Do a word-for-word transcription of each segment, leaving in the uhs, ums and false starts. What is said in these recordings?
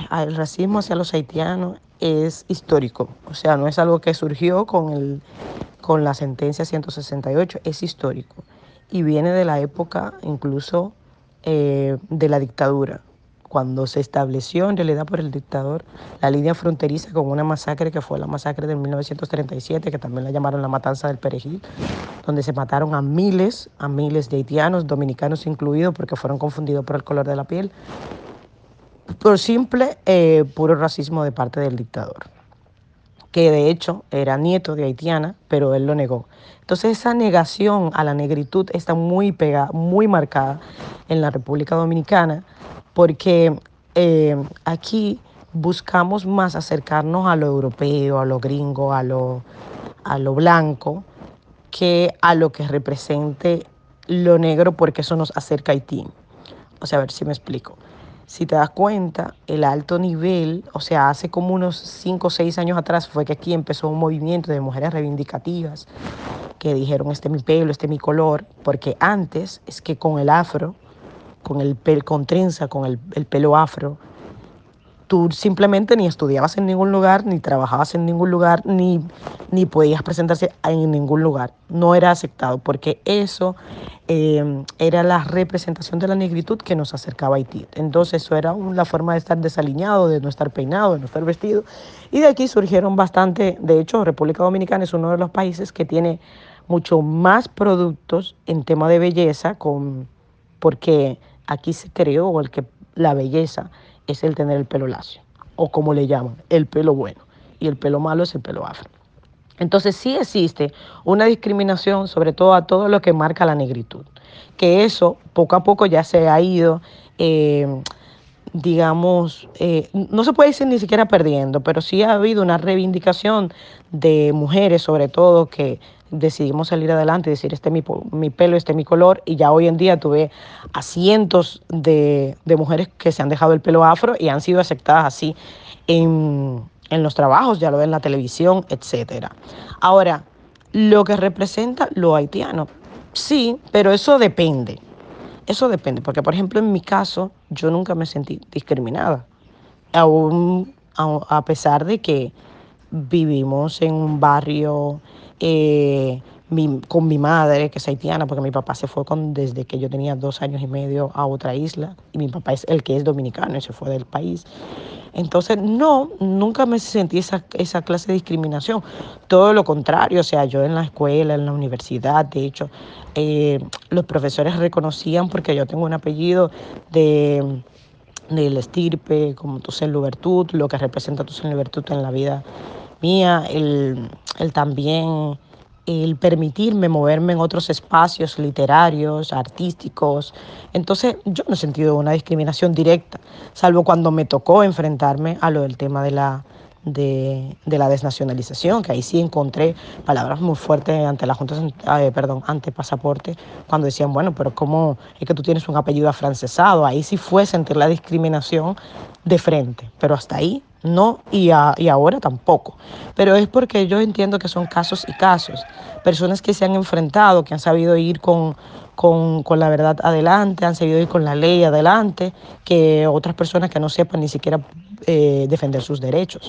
el racismo hacia los haitianos es histórico, o sea, no es algo que surgió con, el, con la sentencia ciento sesenta y ocho, es histórico y viene de la época incluso eh, de la dictadura, cuando se estableció en realidad por el dictador la línea fronteriza con una masacre que fue la masacre de mil novecientos treinta y siete, que también la llamaron la matanza del Perejil, donde se mataron a miles, a miles de haitianos, dominicanos incluidos, porque fueron confundidos por el color de la piel, por simple, eh, puro racismo de parte del dictador, que de hecho era nieto de haitiana, pero él lo negó. Entonces esa negación a la negritud está muy pegada, muy marcada en la República Dominicana, porque eh, aquí buscamos más acercarnos a lo europeo, a lo gringo, a lo, a lo blanco, que a lo que represente lo negro, porque eso nos acerca a Haití. O sea, a ver si me explico. Si te das cuenta, el alto nivel, o sea, hace como unos cinco o seis años atrás fue que aquí empezó un movimiento de mujeres reivindicativas que dijeron, este es mi pelo, este es mi color, porque antes es que con el afro, con el pel, con trenza, con el, el pelo afro, tú simplemente ni estudiabas en ningún lugar, ni trabajabas en ningún lugar, ni, ni podías presentarse en ningún lugar. No era aceptado, porque eso eh, era la representación de la negritud que nos acercaba a Haití. Entonces eso era la forma de estar desaliñado, de no estar peinado, de no estar vestido. Y de aquí surgieron bastante, de hecho, República Dominicana es uno de los países que tiene mucho más productos en tema de belleza, con, porque aquí se creó el que la belleza es el tener el pelo lacio, o como le llaman, el pelo bueno, y el pelo malo es el pelo afro. Entonces sí existe una discriminación, sobre todo a todo lo que marca la negritud, que eso poco a poco ya se ha ido, eh, digamos, eh, no se puede decir ni siquiera perdiendo, pero sí ha habido una reivindicación de mujeres, sobre todo, que decidimos salir adelante y decir, este es mi, mi pelo, este es mi color, y ya hoy en día tuve a cientos de, de mujeres que se han dejado el pelo afro y han sido aceptadas así en, en los trabajos, ya lo ven en la televisión, etcétera. Ahora, lo que representa lo haitiano, sí, pero eso depende. Eso depende, porque por ejemplo en mi caso yo nunca me sentí discriminada, aún a, a pesar de que vivimos en un barrio eh, mi, con mi madre, que es haitiana, porque mi papá se fue con, desde que yo tenía dos años y medio a otra isla, y mi papá es el que es dominicano y se fue del país. Entonces, no, nunca me sentí esa, esa clase de discriminación. Todo lo contrario, o sea, yo en la escuela, en la universidad, de hecho, eh, los profesores reconocían, porque yo tengo un apellido de del estirpe, como tu en Lubertud, lo que representa tu en Lubertud en la vida mía, el, el también el permitirme moverme en otros espacios literarios, artísticos. Entonces yo no he sentido una discriminación directa, salvo cuando me tocó enfrentarme a lo del tema de la, de, de la desnacionalización, que ahí sí encontré palabras muy fuertes ante la Junta, eh, perdón, ante Pasaporte, cuando decían, bueno, pero ¿cómo es que tú tienes un apellido afrancesado? Ahí sí fue sentir la discriminación de frente, pero hasta ahí no, y, a, y ahora tampoco. Pero es porque yo entiendo que son casos y casos, personas que se han enfrentado, que han sabido ir con, con, con la verdad adelante, han sabido ir con la ley adelante, que otras personas que no sepan ni siquiera eh, defender sus derechos.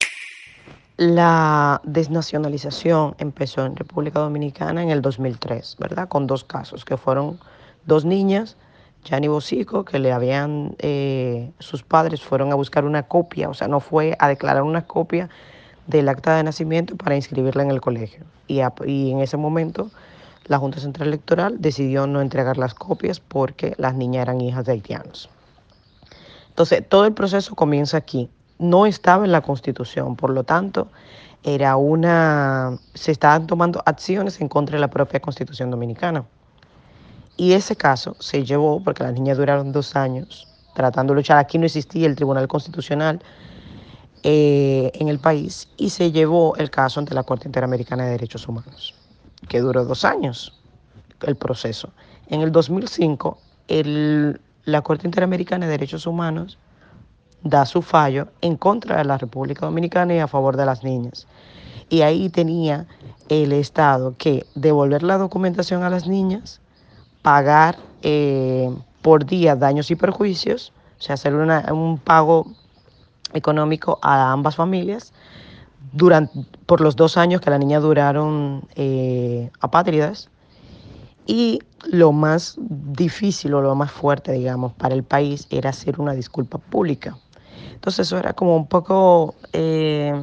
La desnacionalización empezó en República Dominicana en el dos mil tres, ¿verdad? Con dos casos, que fueron dos niñas, Yanni Bosico, que le habían, eh, sus padres fueron a buscar una copia, o sea, no fue a declarar una copia del acta de nacimiento para inscribirla en el colegio. Y, a, y en ese momento la Junta Central Electoral decidió no entregar las copias porque las niñas eran hijas de haitianos. Entonces, todo el proceso comienza aquí. No estaba en la Constitución, por lo tanto, era una, se estaban tomando acciones en contra de la propia Constitución Dominicana. Y ese caso se llevó, porque las niñas duraron dos años tratando de luchar. Aquí no existía el Tribunal Constitucional eh, en el país, y se llevó el caso ante la Corte Interamericana de Derechos Humanos, que duró dos años el proceso. En el dos mil cinco, el, la Corte Interamericana de Derechos Humanos da su fallo en contra de la República Dominicana y a favor de las niñas. Y ahí tenía el Estado que devolver la documentación a las niñas, pagar eh, por día daños y perjuicios, o sea, hacer una, un pago económico a ambas familias durante, por los dos años que la niña duraron eh, apátridas. Y lo más difícil o lo más fuerte, digamos, para el país era hacer una disculpa pública. Entonces eso era como un poco, eh,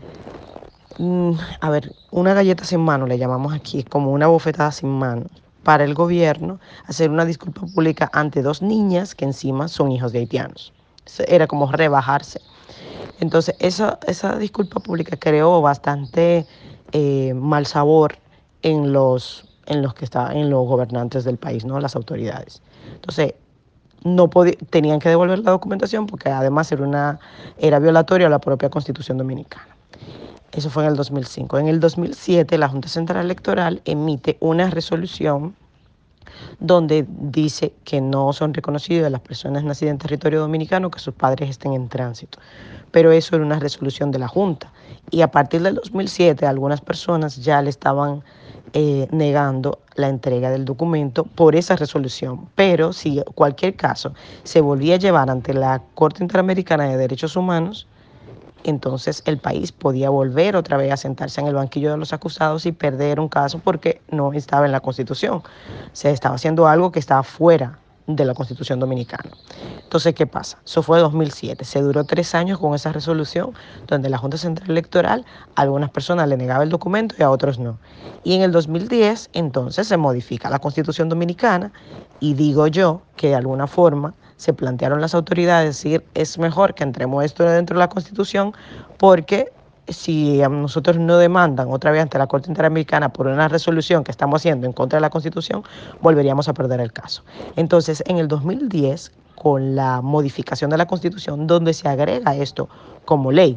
mm, a ver, una galleta sin mano, le llamamos aquí, como una bofetada sin mano para el gobierno hacer una disculpa pública ante dos niñas que encima son hijos de haitianos. Era como rebajarse. Entonces, esa, esa disculpa pública creó bastante eh, mal sabor en los, en los que está, en los gobernantes del país, ¿no? Las autoridades. Entonces, no podía, tenían que devolver la documentación porque además era, una, era violatorio a la propia Constitución Dominicana. Eso fue en el dos mil cinco. En el dos mil siete, la Junta Central Electoral emite una resolución donde dice que no son reconocidas las personas nacidas en territorio dominicano que sus padres estén en tránsito. Pero eso era una resolución de la Junta. Y a partir del dos mil siete, algunas personas ya le estaban eh, negando la entrega del documento por esa resolución. Pero si cualquier caso se volvía a llevar ante la Corte Interamericana de Derechos Humanos, entonces el país podía volver otra vez a sentarse en el banquillo de los acusados y perder un caso porque no estaba en la Constitución. Se estaba haciendo algo que estaba fuera de la Constitución Dominicana. Entonces, ¿qué pasa? Eso fue dos mil siete. Se duró tres años con esa resolución donde la Junta Central Electoral a algunas personas le negaba el documento y a otros no. Y en el dos mil diez, entonces, se modifica la Constitución Dominicana y digo yo que de alguna forma se plantearon las autoridades decir es mejor que entremos esto dentro de la Constitución porque si a nosotros no demandan otra vez ante la Corte Interamericana por una resolución que estamos haciendo en contra de la Constitución, volveríamos a perder el caso. Entonces, en el dos mil diez, con la modificación de la Constitución, donde se agrega esto como ley.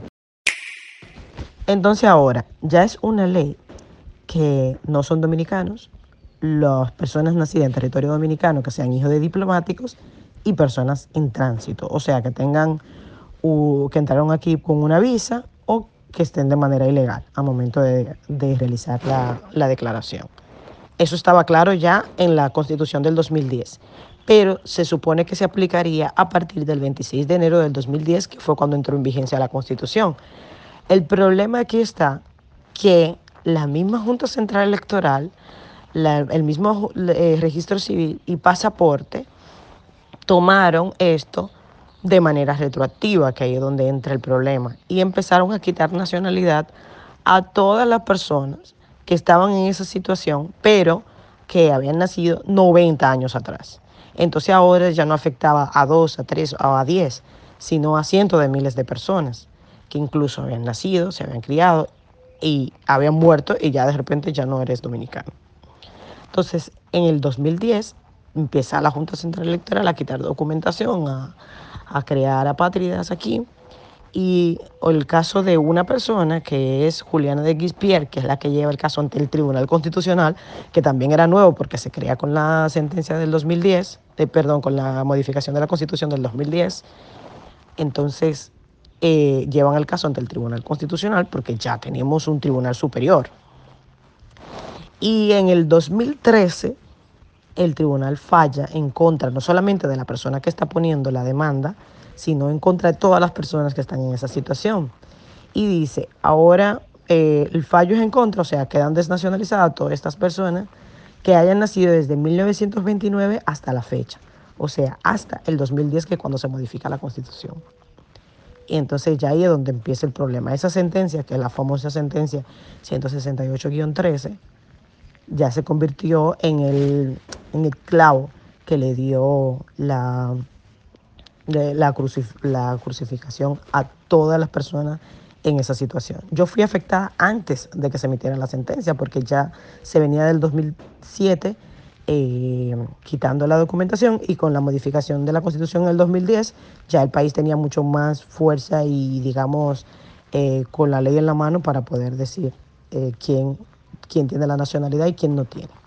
Entonces ahora ya es una ley que no son dominicanos, las personas nacidas en territorio dominicano que sean hijos de diplomáticos y personas en tránsito, o sea, que tengan uh, que entraron aquí con una visa o que estén de manera ilegal al momento de, de realizar la, la declaración. Eso estaba claro ya en la Constitución del dos mil diez, pero se supone que se aplicaría a partir del veintiséis de enero del dos mil diez, que fue cuando entró en vigencia la Constitución. El problema aquí está que la misma Junta Central Electoral, la, el mismo eh, registro civil y pasaporte tomaron esto de manera retroactiva, que ahí es donde entra el problema, y empezaron a quitar nacionalidad a todas las personas que estaban en esa situación, pero que habían nacido noventa años atrás. Entonces ahora ya no afectaba a dos, a tres o a diez, sino a cientos de miles de personas que incluso habían nacido, se habían criado y habían muerto y ya de repente ya no eres dominicano. Entonces, en el dos mil diez empieza la Junta Central Electoral a quitar documentación, a, a crear apátridas aquí. Y el caso de una persona que es Juliana de Guispierre, que es la que lleva el caso ante el Tribunal Constitucional, que también era nuevo porque se crea con la sentencia del dos mil diez, eh, perdón, con la modificación de la Constitución del dos mil diez. Entonces, eh, llevan el caso ante el Tribunal Constitucional porque ya tenemos un tribunal superior. Y en el dos mil trece, el tribunal falla en contra no solamente de la persona que está poniendo la demanda, sino en contra de todas las personas que están en esa situación. Y dice, ahora eh, el fallo es en contra, o sea, quedan desnacionalizadas todas estas personas que hayan nacido desde mil novecientos veintinueve hasta la fecha, o sea, hasta el dos mil diez, que es cuando se modifica la Constitución. Y entonces ya ahí es donde empieza el problema. Esa sentencia, que es la famosa sentencia ciento sesenta y ocho guión trece, ya se convirtió en el, en el clavo que le dio la, de la, crucif la crucificación a todas las personas en esa situación. Yo fui afectada antes de que se emitiera la sentencia porque ya se venía del dos mil siete eh, quitando la documentación, y con la modificación de la Constitución en el dos mil diez ya el país tenía mucho más fuerza y, digamos, eh, con la ley en la mano para poder decir eh, quién, quién tiene la nacionalidad y quién no tiene.